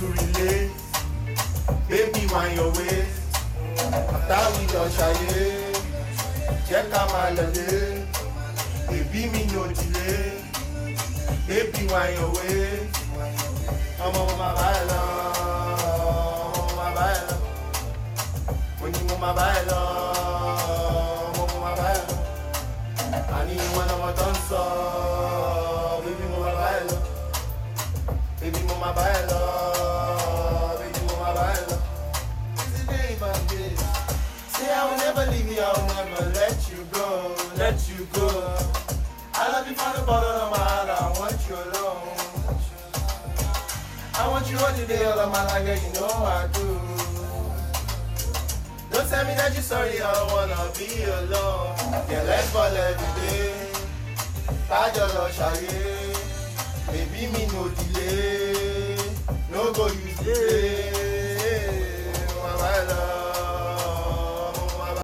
to relate. Baby, wind your waist. After we done ṣayé, jẹ́ ká máa lọlé. Baby, mi no delay. Baby, wind your waist. Ọmọ mo máa bá ẹ lọ, ọmọ mo máa bá ẹ lọ. Mo ní mo máa bá ẹ lọ, ọmọ mo máa bá ẹ lọ. Àní wọn ọmọ tó ń sọ, baby mo máa bá ẹ lọ. Baby mo máa bá ẹ lọ, baby mo máa bá ẹ lọ. Today my day, say I will never leave you, I will never let you go, let you go. I love you from the bottom of my heart, I want you alone. I want you all the day, all of my life, yeah, you know I do. Don't tell me that you're sorry, I don't wanna be alone. Yeah, let's ball every day. I just love Shaggy. Baby, me no delay.